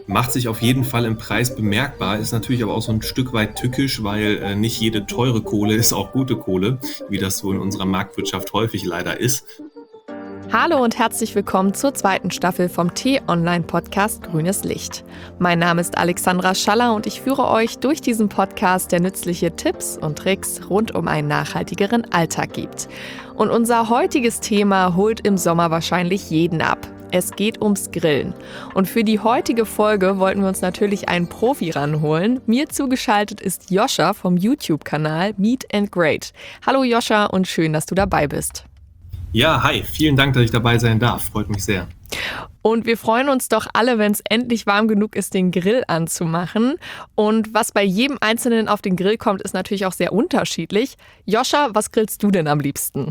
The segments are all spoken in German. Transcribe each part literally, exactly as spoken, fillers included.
Macht sich auf jeden Fall im Preis bemerkbar, ist natürlich aber auch so ein Stück weit tückisch, weil, äh, nicht jede teure Kohle ist auch gute Kohle, wie das so in unserer Marktwirtschaft häufig leider ist. Hallo und herzlich willkommen zur zweiten Staffel vom T-Online-Podcast Grünes Licht. Mein Name ist Alexandra Schaller und ich führe euch durch diesen Podcast, der nützliche Tipps und Tricks rund um einen nachhaltigeren Alltag gibt. Und unser heutiges Thema holt im Sommer wahrscheinlich jeden ab. Es geht ums Grillen. Und für die heutige Folge wollten wir uns natürlich einen Profi ranholen. Mir zugeschaltet ist Joscha vom YouTube-Kanal Meat and Grate. Hallo Joscha und schön, dass du dabei bist. Ja, hi, vielen Dank, dass ich dabei sein darf. Freut mich sehr. Und wir freuen uns doch alle, wenn es endlich warm genug ist, den Grill anzumachen. Und was bei jedem Einzelnen auf den Grill kommt, ist natürlich auch sehr unterschiedlich. Joscha, was grillst du denn am liebsten?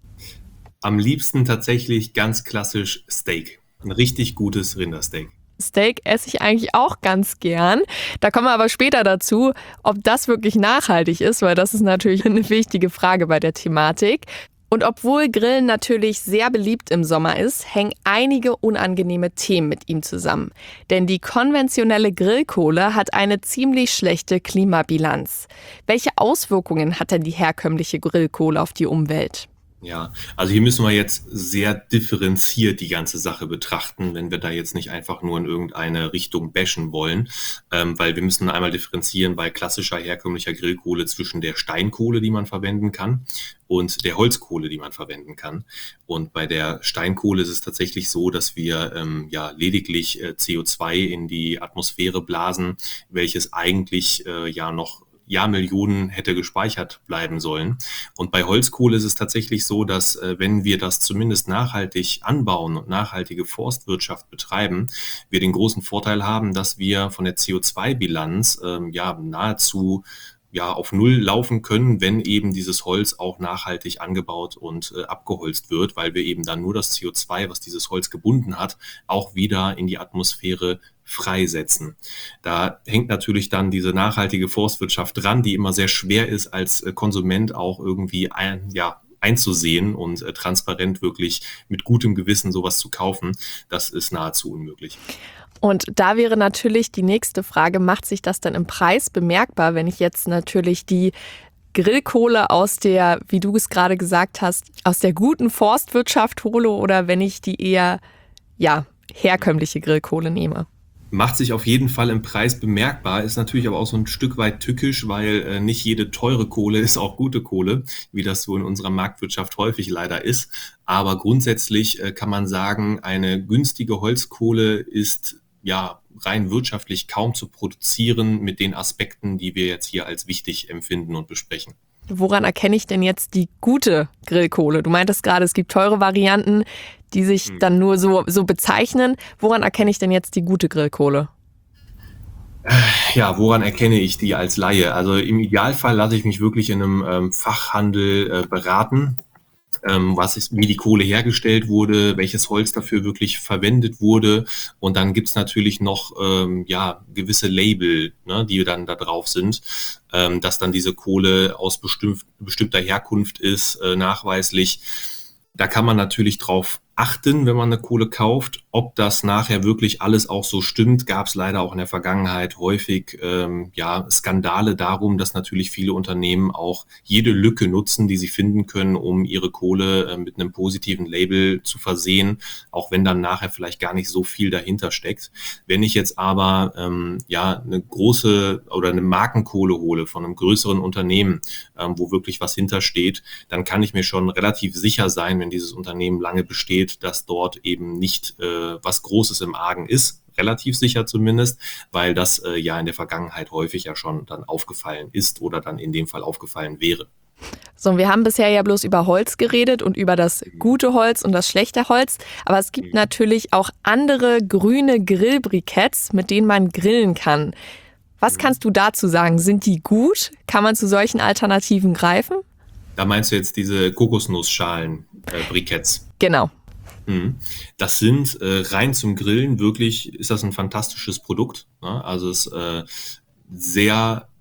Am liebsten tatsächlich ganz klassisch Steak. Ein richtig gutes Rindersteak. Steak esse ich eigentlich auch ganz gern. Da kommen wir aber später dazu, ob das wirklich nachhaltig ist, weil das ist natürlich eine wichtige Frage bei der Thematik. Und obwohl Grillen natürlich sehr beliebt im Sommer ist, hängen einige unangenehme Themen mit ihm zusammen. Denn die konventionelle Grillkohle hat eine ziemlich schlechte Klimabilanz. Welche Auswirkungen hat denn die herkömmliche Grillkohle auf die Umwelt? Ja, also hier müssen wir jetzt sehr differenziert die ganze Sache betrachten, wenn wir da jetzt nicht einfach nur in irgendeine Richtung bashen wollen, ähm, weil wir müssen einmal differenzieren bei klassischer herkömmlicher Grillkohle zwischen der Steinkohle, die man verwenden kann, und der Holzkohle, die man verwenden kann. Und bei der Steinkohle ist es tatsächlich so, dass wir ähm, ja lediglich äh, C O zwei in die Atmosphäre blasen, welches eigentlich äh, ja noch Jahrmillionen hätte gespeichert bleiben sollen. Und bei Holzkohle ist es tatsächlich so, dass äh, wenn wir das zumindest nachhaltig anbauen und nachhaltige Forstwirtschaft betreiben, wir den großen Vorteil haben, dass wir von der C O zwei Bilanz ähm, ja nahezu ja auf Null laufen können, wenn eben dieses Holz auch nachhaltig angebaut und äh, abgeholzt wird, weil wir eben dann nur das C O zwei, was dieses Holz gebunden hat, auch wieder in die Atmosphäre freisetzen. Da hängt natürlich dann diese nachhaltige Forstwirtschaft dran, die immer sehr schwer ist, als äh, Konsument auch irgendwie ein, ja, einzusehen und äh, transparent wirklich mit gutem Gewissen sowas zu kaufen. Das ist nahezu unmöglich. Und da wäre natürlich die nächste Frage, macht sich das dann im Preis bemerkbar, wenn ich jetzt natürlich die Grillkohle aus der, wie du es gerade gesagt hast, aus der guten Forstwirtschaft hole oder wenn ich die eher, ja, herkömmliche Grillkohle nehme? Macht sich auf jeden Fall im Preis bemerkbar, ist natürlich aber auch so ein Stück weit tückisch, weil äh, nicht jede teure Kohle ist auch gute Kohle, wie das so in unserer Marktwirtschaft häufig leider ist. Aber grundsätzlich äh, kann man sagen, eine günstige Holzkohle ist ja rein wirtschaftlich kaum zu produzieren mit den Aspekten, die wir jetzt hier als wichtig empfinden und besprechen. Woran erkenne ich denn jetzt die gute Grillkohle? Du meintest gerade, es gibt teure Varianten, die sich dann nur so, so bezeichnen. Woran erkenne ich denn jetzt die gute Grillkohle? Ja, woran erkenne ich die als Laie? Also im Idealfall lasse ich mich wirklich in einem ähm, Fachhandel äh, beraten, ähm, was ist, wie die Kohle hergestellt wurde, welches Holz dafür wirklich verwendet wurde. Und dann gibt's natürlich noch ähm, ja gewisse Label, ne, die dann da drauf sind, ähm, dass dann diese Kohle aus bestimmt, bestimmter Herkunft ist, äh, nachweislich. Da kann man natürlich drauf achten, wenn man eine Kohle kauft. Ob das nachher wirklich alles auch so stimmt, gab es leider auch in der Vergangenheit häufig ähm, ja Skandale darum, dass natürlich viele Unternehmen auch jede Lücke nutzen, die sie finden können, um ihre Kohle äh, mit einem positiven Label zu versehen, auch wenn dann nachher vielleicht gar nicht so viel dahinter steckt. Wenn ich jetzt aber ähm, ja eine große oder eine Markenkohle hole von einem größeren Unternehmen, ähm, wo wirklich was hintersteht, dann kann ich mir schon relativ sicher sein, wenn dieses Unternehmen lange besteht, dass dort eben nicht äh, was Großes im Argen ist, relativ sicher zumindest, weil das äh, ja in der Vergangenheit häufig ja schon dann aufgefallen ist oder dann in dem Fall aufgefallen wäre. So, und wir haben bisher ja bloß über Holz geredet und über das gute Holz und das schlechte Holz, aber es gibt natürlich auch andere grüne Grillbriketts, mit denen man grillen kann. Was kannst du dazu sagen? Sind die gut? Kann man zu solchen Alternativen greifen? Da meinst du jetzt diese Kokosnussschalen-Briketts? Genau. Das sind äh, rein zum Grillen wirklich, ist das ein fantastisches Produkt. Ne? Also es ist äh, sehr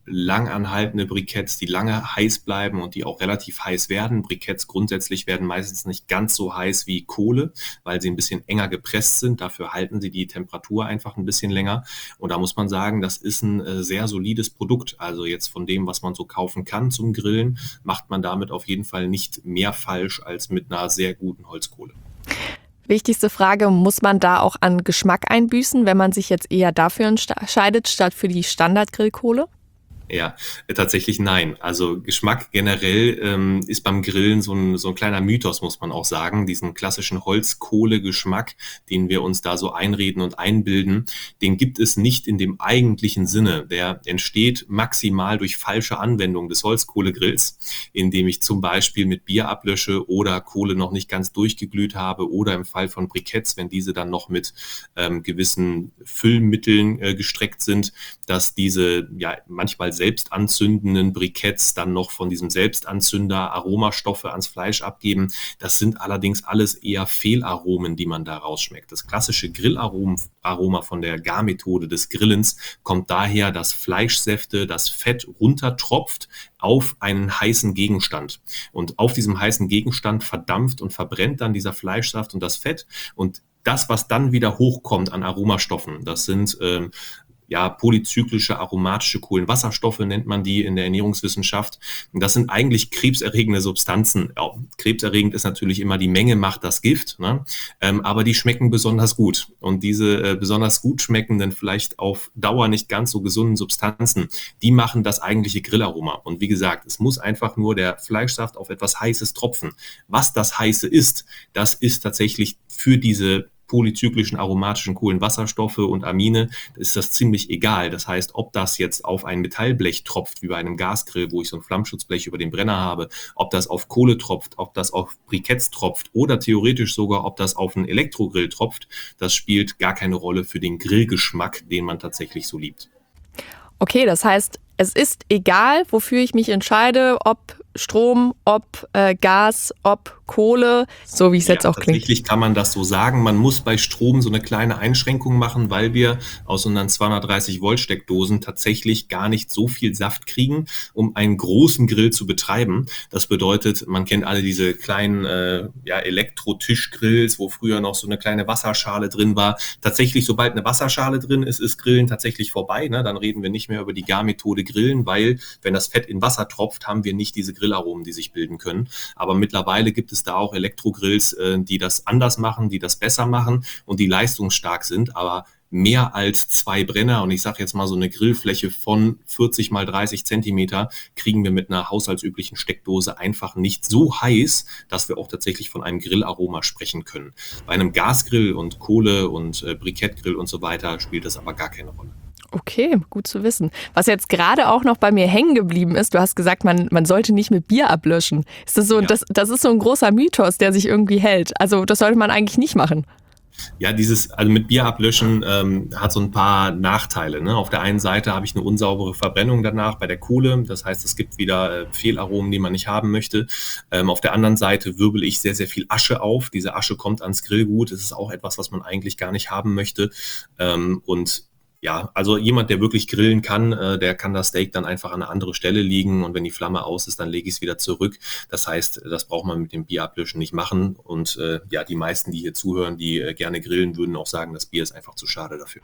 langanhaltende Briketts, die lange heiß bleiben und die auch relativ heiß werden. Briketts grundsätzlich werden meistens nicht ganz so heiß wie Kohle, weil sie ein bisschen enger gepresst sind. Dafür halten sie die Temperatur einfach ein bisschen länger. Und da muss man sagen, das ist ein äh, sehr solides Produkt. Also jetzt von dem, was man so kaufen kann zum Grillen, macht man damit auf jeden Fall nicht mehr falsch als mit einer sehr guten Holzkohle. Wichtigste Frage, muss man da auch an Geschmack einbüßen, wenn man sich jetzt eher dafür entscheidet, statt für die Standardgrillkohle? Ja, äh, tatsächlich nein. Also Geschmack generell ähm, ist beim Grillen so ein, so ein kleiner Mythos, muss man auch sagen. Diesen klassischen Holzkohle-Geschmack, den wir uns da so einreden und einbilden, den gibt es nicht in dem eigentlichen Sinne. Der entsteht maximal durch falsche Anwendung des Holzkohlegrills, indem ich zum Beispiel mit Bier ablösche oder Kohle noch nicht ganz durchgeglüht habe oder im Fall von Briketts, wenn diese dann noch mit ähm, gewissen Füllmitteln äh, gestreckt sind, dass diese ja manchmal selbst anzündenden Briketts dann noch von diesem Selbstanzünder Aromastoffe ans Fleisch abgeben. Das sind allerdings alles eher Fehlaromen, die man da rausschmeckt. Das klassische Grillaroma von der Garmethode des Grillens kommt daher, dass Fleischsäfte, das Fett runtertropft auf einen heißen Gegenstand. Und auf diesem heißen Gegenstand verdampft und verbrennt dann dieser Fleischsaft und das Fett. Und das, was dann wieder hochkommt an Aromastoffen, das sind ähm, ja, polyzyklische aromatische Kohlenwasserstoffe nennt man die in der Ernährungswissenschaft. Und das sind eigentlich krebserregende Substanzen. Ja, krebserregend ist natürlich immer die Menge macht das Gift, ne? ähm, aber die schmecken besonders gut. Und diese äh, besonders gut schmeckenden, vielleicht auf Dauer nicht ganz so gesunden Substanzen, die machen das eigentliche Grillaroma. Und wie gesagt, es muss einfach nur der Fleischsaft auf etwas Heißes tropfen. Was das Heiße ist, das ist tatsächlich für diese polyzyklischen aromatischen Kohlenwasserstoffe und Amine, ist das ziemlich egal. Das heißt, ob das jetzt auf ein Metallblech tropft, wie bei einem Gasgrill, wo ich so ein Flammschutzblech über den Brenner habe, ob das auf Kohle tropft, ob das auf Briketts tropft oder theoretisch sogar, ob das auf einen Elektrogrill tropft, das spielt gar keine Rolle für den Grillgeschmack, den man tatsächlich so liebt. Okay, das heißt, es ist egal, wofür ich mich entscheide, ob Strom, ob äh, Gas, ob Kohle, so wie es ja, jetzt auch klingt. Tatsächlich kann man das so sagen. Man muss bei Strom so eine kleine Einschränkung machen, weil wir aus unseren zweihundertdreißig Volt Steckdosen tatsächlich gar nicht so viel Saft kriegen, um einen großen Grill zu betreiben. Das bedeutet, man kennt alle diese kleinen äh, ja, Elektro-Tischgrills, wo früher noch so eine kleine Wasserschale drin war. Tatsächlich, sobald eine Wasserschale drin ist, ist Grillen tatsächlich vorbei. Ne? Dann reden wir nicht mehr über die Garmethode Grillen, weil wenn das Fett in Wasser tropft, haben wir nicht diese Grillaromen, die sich bilden können. Aber mittlerweile gibt es da auch Elektrogrills, die das anders machen, die das besser machen und die leistungsstark sind, aber mehr als zwei Brenner und ich sage jetzt mal so eine Grillfläche von vierzig mal dreißig Zentimeter kriegen wir mit einer haushaltsüblichen Steckdose einfach nicht so heiß, dass wir auch tatsächlich von einem Grillaroma sprechen können. Bei einem Gasgrill und Kohle und äh, Brikettgrill und so weiter spielt das aber gar keine Rolle. Okay, gut zu wissen. Was jetzt gerade auch noch bei mir hängen geblieben ist, du hast gesagt, man, man sollte nicht mit Bier ablöschen. Ist das so, ja. das, das ist so ein großer Mythos, der sich irgendwie hält. Also das sollte man eigentlich nicht machen. Ja, dieses, also mit Bier ablöschen ähm, hat so ein paar Nachteile. Ne? Auf der einen Seite habe ich eine unsaubere Verbrennung danach bei der Kohle. Das heißt, es gibt wieder äh, Fehlaromen, die man nicht haben möchte. Ähm, auf der anderen Seite wirbel ich sehr, sehr viel Asche auf. Diese Asche kommt ans Grillgut. Das ist auch etwas, was man eigentlich gar nicht haben möchte. Ähm, und Ja, also jemand, der wirklich grillen kann, äh, der kann das Steak dann einfach an eine andere Stelle liegen und wenn die Flamme aus ist, dann lege ich es wieder zurück. Das heißt, das braucht man mit dem Bierablöschen nicht machen und äh, ja, die meisten, die hier zuhören, die äh, gerne grillen, würden auch sagen, das Bier ist einfach zu schade dafür.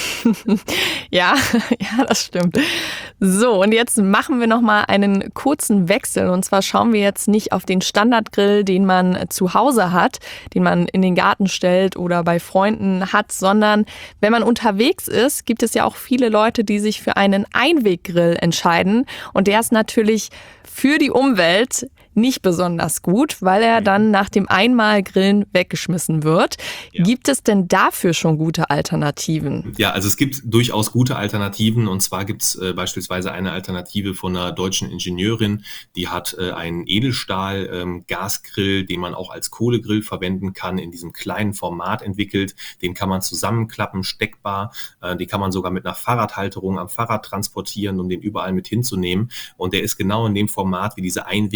ja, ja, das stimmt. So, und jetzt machen wir nochmal einen kurzen Wechsel und zwar schauen wir jetzt nicht auf den Standardgrill, den man zu Hause hat, den man in den Garten stellt oder bei Freunden hat, sondern wenn man unterwegs ist, gibt es ja auch viele Leute, die sich für einen Einweggrill entscheiden. Und der ist natürlich für die Umwelt nicht besonders gut, weil er dann nach dem Einmalgrillen weggeschmissen wird. Ja. Gibt es denn dafür schon gute Alternativen? Ja, also es gibt durchaus gute Alternativen. Und zwar gibt es äh, beispielsweise eine Alternative von einer deutschen Ingenieurin, die hat äh, einen Edelstahl-Gasgrill, ähm, den man auch als Kohlegrill verwenden kann, in diesem kleinen Format entwickelt. Den kann man zusammenklappen, steckbar. Äh, den kann man sogar mit einer Fahrradhalterung am Fahrrad transportieren, um den überall mit hinzunehmen. Und der ist genau in dem Format wie diese Einweggrills,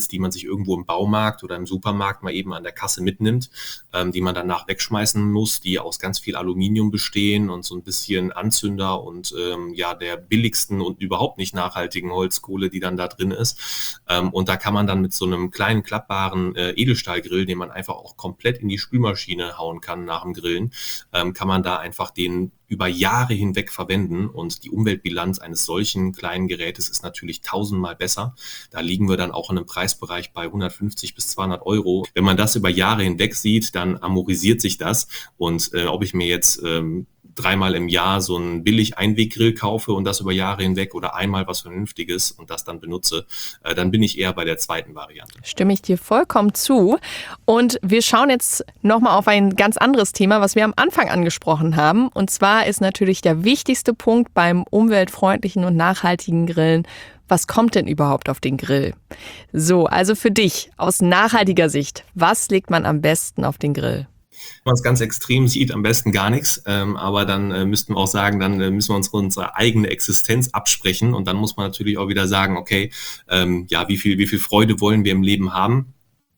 Grills, die man sich irgendwo im Baumarkt oder im Supermarkt mal eben an der Kasse mitnimmt, ähm, die man danach wegschmeißen muss, die aus ganz viel Aluminium bestehen und so ein bisschen Anzünder und ähm, ja der billigsten und überhaupt nicht nachhaltigen Holzkohle, die dann da drin ist. Ähm, und da kann man dann mit so einem kleinen klappbaren äh, Edelstahlgrill, den man einfach auch komplett in die Spülmaschine hauen kann nach dem Grillen, ähm, kann man da einfach den über Jahre hinweg verwenden und die Umweltbilanz eines solchen kleinen Gerätes ist natürlich tausendmal besser. Da liegen wir dann auch in einem Preisbereich bei hundertfünfzig bis zweihundert Euro. Wenn man das über Jahre hinweg sieht, dann amortisiert sich das und äh, ob ich mir jetzt ähm, dreimal im Jahr so einen billig Einweggrill kaufe und das über Jahre hinweg oder einmal was Vernünftiges und das dann benutze, äh, dann bin ich eher bei der zweiten Variante. Stimme ich dir vollkommen zu. Und wir schauen jetzt nochmal auf ein ganz anderes Thema, was wir am Anfang angesprochen haben. Und zwar ist natürlich der wichtigste Punkt beim umweltfreundlichen und nachhaltigen Grillen: Was kommt denn überhaupt auf den Grill? So, also für dich aus nachhaltiger Sicht, was legt man am besten auf den Grill? Wenn man es ganz extrem sieht, am besten gar nichts. Ähm, aber dann äh, müssten wir auch sagen, dann äh, müssen wir uns unsere eigene Existenz absprechen. Und dann muss man natürlich auch wieder sagen, okay, ähm, ja, wie viel, wie viel Freude wollen wir im Leben haben?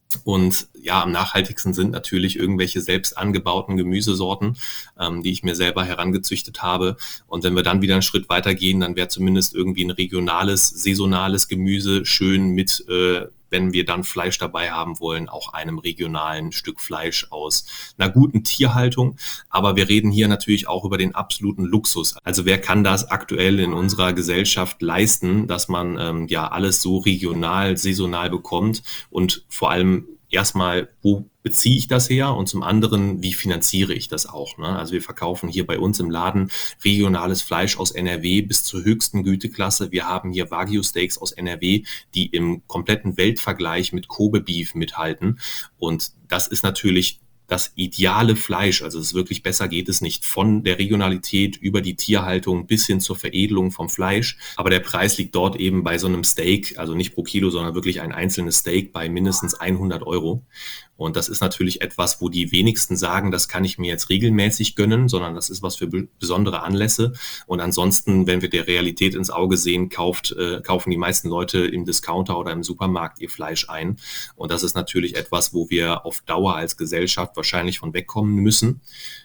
Und ja, am nachhaltigsten sind natürlich irgendwelche selbst angebauten Gemüsesorten, ähm, die ich mir selber herangezüchtet habe. Und wenn wir dann wieder einen Schritt weitergehen, dann wäre zumindest irgendwie ein regionales, saisonales Gemüse schön mit, äh, wenn wir dann Fleisch dabei haben wollen, auch einem regionalen Stück Fleisch aus einer guten Tierhaltung. Aber wir reden hier natürlich auch über den absoluten Luxus. Also wer kann das aktuell in unserer Gesellschaft leisten, dass man ähm, ja alles so regional, saisonal bekommt und vor allem erstmal, wo beziehe ich das her und zum anderen, wie finanziere ich das auch? Ne? Also wir verkaufen hier bei uns im Laden regionales Fleisch aus N R W bis zur höchsten Güteklasse. Wir haben hier Wagyu-Steaks aus N R W, die im kompletten Weltvergleich mit Kobe Beef mithalten. Und das ist natürlich das ideale Fleisch, also es ist wirklich besser geht es nicht, von der Regionalität über die Tierhaltung bis hin zur Veredelung vom Fleisch. Aber der Preis liegt dort eben bei so einem Steak, also nicht pro Kilo, sondern wirklich ein einzelnes Steak bei mindestens hundert Euro. Und das ist natürlich etwas, wo die wenigsten sagen, das kann ich mir jetzt regelmäßig gönnen, sondern das ist was für be- besondere Anlässe. Und ansonsten, wenn wir der Realität ins Auge sehen, kauft, äh, kaufen die meisten Leute im Discounter oder im Supermarkt ihr Fleisch ein. Und das ist natürlich etwas, wo wir auf Dauer als Gesellschaft wahrscheinlich von wegkommen müssen.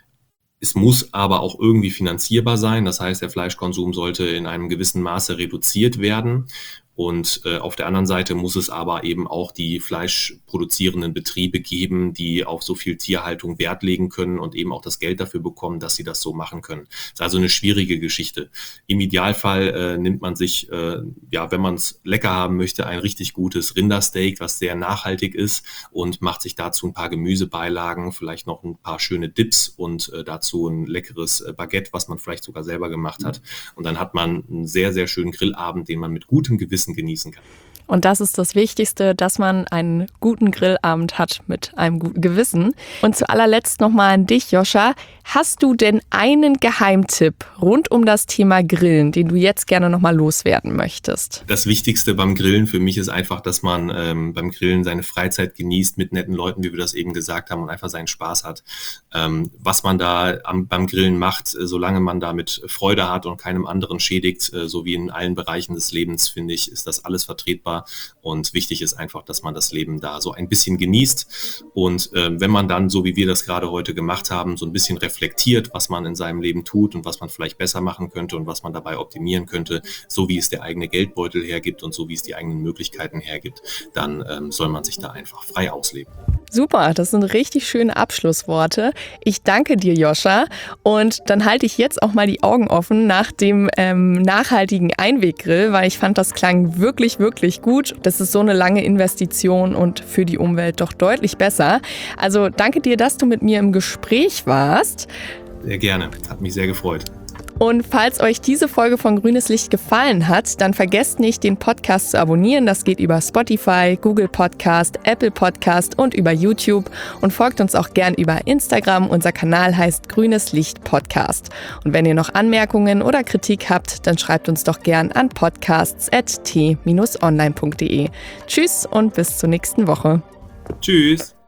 Es muss aber auch irgendwie finanzierbar sein. Das heißt, der Fleischkonsum sollte in einem gewissen Maße reduziert werden. Und äh, auf der anderen Seite muss es aber eben auch die fleischproduzierenden Betriebe geben, die auf so viel Tierhaltung Wert legen können und eben auch das Geld dafür bekommen, dass sie das so machen können. Das ist also eine schwierige Geschichte. Im Idealfall äh, nimmt man sich, äh, ja, wenn man es lecker haben möchte, ein richtig gutes Rindersteak, was sehr nachhaltig ist und macht sich dazu ein paar Gemüsebeilagen, vielleicht noch ein paar schöne Dips und äh, dazu ein leckeres äh, Baguette, was man vielleicht sogar selber gemacht hat. Und dann hat man einen sehr, sehr schönen Grillabend, den man mit gutem Gewissen genießen kann. Und das ist das Wichtigste, dass man einen guten Grillabend hat mit einem guten Gewissen. Und zu allerletzt nochmal an dich, Joscha. Hast du denn einen Geheimtipp rund um das Thema Grillen, den du jetzt gerne nochmal loswerden möchtest? Das Wichtigste beim Grillen für mich ist einfach, dass man ähm, beim Grillen seine Freizeit genießt mit netten Leuten, wie wir das eben gesagt haben, und einfach seinen Spaß hat. Ähm, was man da am, beim Grillen macht, äh, solange man damit Freude hat und keinem anderen schädigt, äh, so wie in allen Bereichen des Lebens, finde ich, ist das alles vertretbar. Und wichtig ist einfach, dass man das Leben da so ein bisschen genießt. Und äh, wenn man dann, so wie wir das gerade heute gemacht haben, so ein bisschen reflektiert, was man in seinem Leben tut und was man vielleicht besser machen könnte und was man dabei optimieren könnte, so wie es der eigene Geldbeutel hergibt und so wie es die eigenen Möglichkeiten hergibt, dann ähm, soll man sich da einfach frei ausleben. Super, das sind richtig schöne Abschlussworte. Ich danke dir, Joscha. Und dann halte ich jetzt auch mal die Augen offen nach dem ähm, nachhaltigen Einweggrill, weil ich fand, das klang wirklich, wirklich gut. Das ist so eine lange Investition und für die Umwelt doch deutlich besser. Also danke dir, dass du mit mir im Gespräch warst. Sehr gerne, hat mich sehr gefreut. Und falls euch diese Folge von Grünes Licht gefallen hat, dann vergesst nicht, den Podcast zu abonnieren. Das geht über Spotify, Google Podcast, Apple Podcast und über YouTube. Und folgt uns auch gern über Instagram. Unser Kanal heißt Grünes Licht Podcast. Und wenn ihr noch Anmerkungen oder Kritik habt, dann schreibt uns doch gern an podcasts at t dash online punkt de. Tschüss und bis zur nächsten Woche. Tschüss.